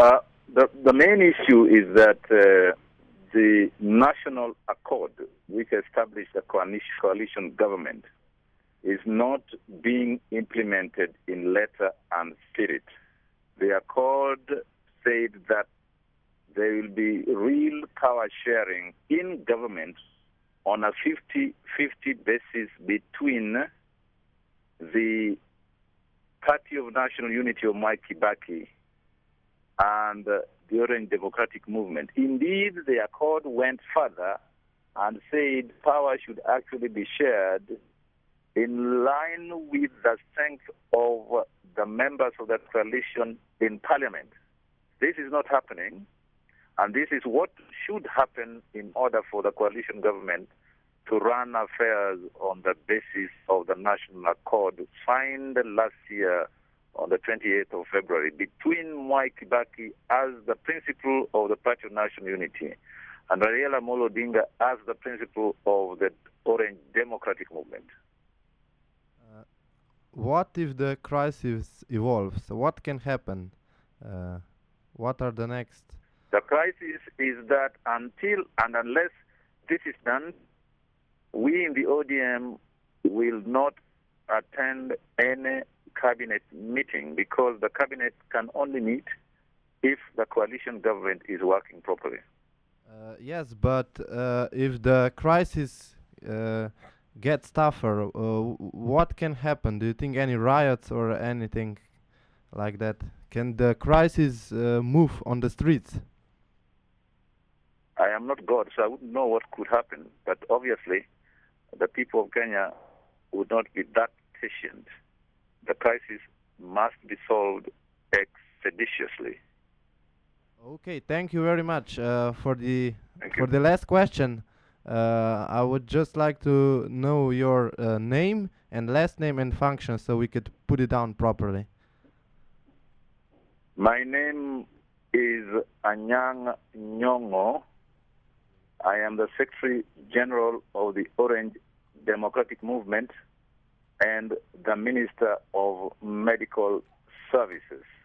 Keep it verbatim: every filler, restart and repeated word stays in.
Uh, the, the main issue is that uh, the National Accord, which established a coalition, coalition government, is not being implemented in letter and spirit. The Accord said that there will be real power sharing in government on a fifty fifty basis between the Party of National Unity of Mwai Kibaki and uh, the Orange Democratic Movement. Indeed, the Accord went further and said power should actually be shared in line with the strength of the members of that coalition in Parliament. This is not happening, and this is what should happen in order for the coalition government to run affairs on the basis of the National Accord signed last year on the twenty-eighth of February between Mwai Kibaki as the principal of the Party of National Unity and Raila Amolo Odinga as the principal of the Orange Democratic Movement. Uh, what if the crisis evolves? What can happen? Uh, what are the next? The crisis is that until and unless this is done, we in the O D M will not attend any cabinet meeting because the cabinet can only meet if the coalition government is working properly. Uh, yes, but uh, if the crisis uh, gets tougher, uh, what can happen? Do you think any riots or anything like that? Can the crisis uh, move on the streets? I am not God, so I wouldn't know what could happen. But obviously, the people of Kenya would not be that patient. The crisis must be solved expeditiously. Okay, thank you very much uh, for the Thank for you. the last question. Uh, I would just like to know your uh, name and last name and function so we could put it down properly. My name is Anyang Nyong'o. I am the Secretary General of the Orange Democratic Movement and the Minister of Medical Services.